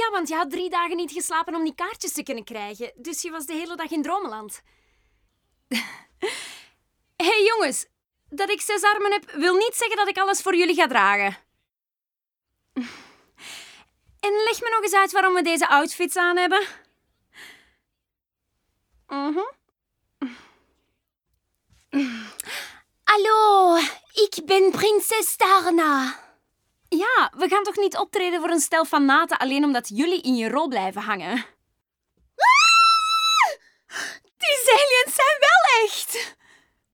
Ja, want je had 3 dagen niet geslapen om die kaartjes te kunnen krijgen. Dus je was de hele dag in dromenland. Hey jongens, dat ik 6 armen heb, wil niet zeggen dat ik alles voor jullie ga dragen. En leg me nog eens uit waarom we deze outfits aan hebben. Hallo, ik ben prinses Darna. Ja, we gaan toch niet optreden voor een stel fanaten alleen omdat jullie in je rol blijven hangen? Die aliens zijn wel echt!